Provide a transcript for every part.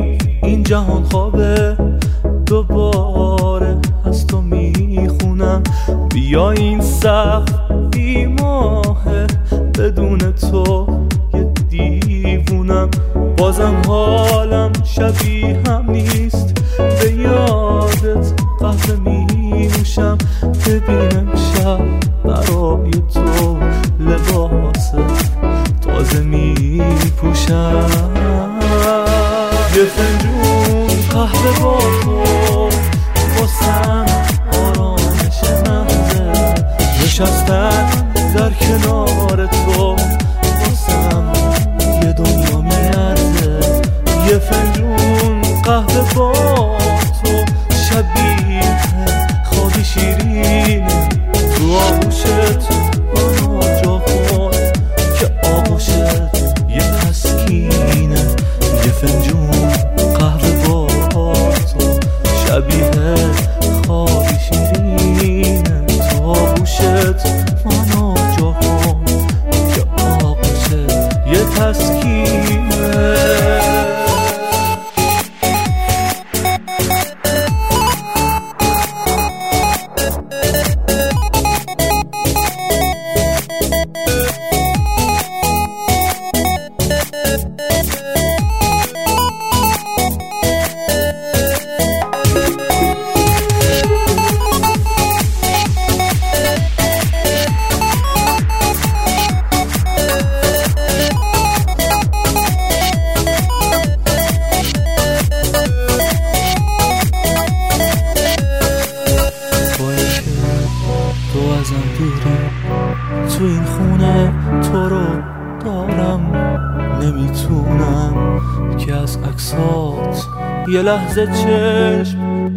این جهان خوابه، دوباره از تو میخونم. بیا این سقف بی ماهه، بدون تو یه دیوونم. بازم حالم شبیه هم نیست، به یادت قهوه می نوشم. ببینم شب برای تو لباس تازه می پوشم. یه فنجون قهوه با تو واسم آرامش محضه، نشستن در کنار تو واسم یه دنیا میارزه. یه فنجون قهوه با تو شبیه خوابی شیرینه، تو آغوشت منو جا کن که آغوشت یه تسکینه. یه فنجون قهوه با تو شبیه خوابی شیرینه، تو آغوشت منو جا کن که آغوشت یه تسکینه. تو این خونه تو رو دارم، نمیتونم که از عکسات یه لحظه چشم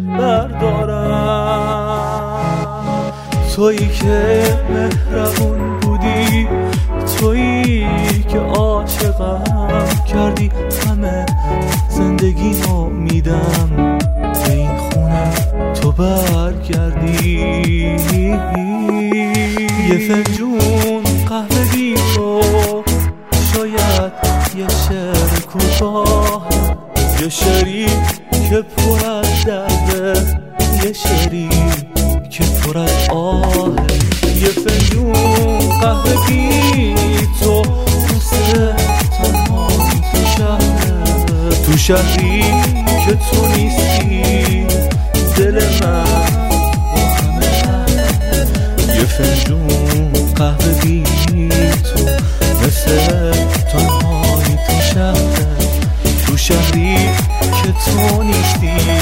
بردارم. تویی که مهربون بودی، تویی که عاشقم کردی، همه زندگی رو میدم به این خونه تو برگردی. یه فنجون قهوه بی تو، شاید یه شعر کوتاه، یه شعری که پر از درده، یه شعری که پر از آه. یه فنجون قهوه بی تو، مثل تنهایی تو شهره، تو شهری که تو نیستی دل من. یه فنجون قهوه بی تو، مثل تنهایی تو شهره، تو شهری که تو نیستی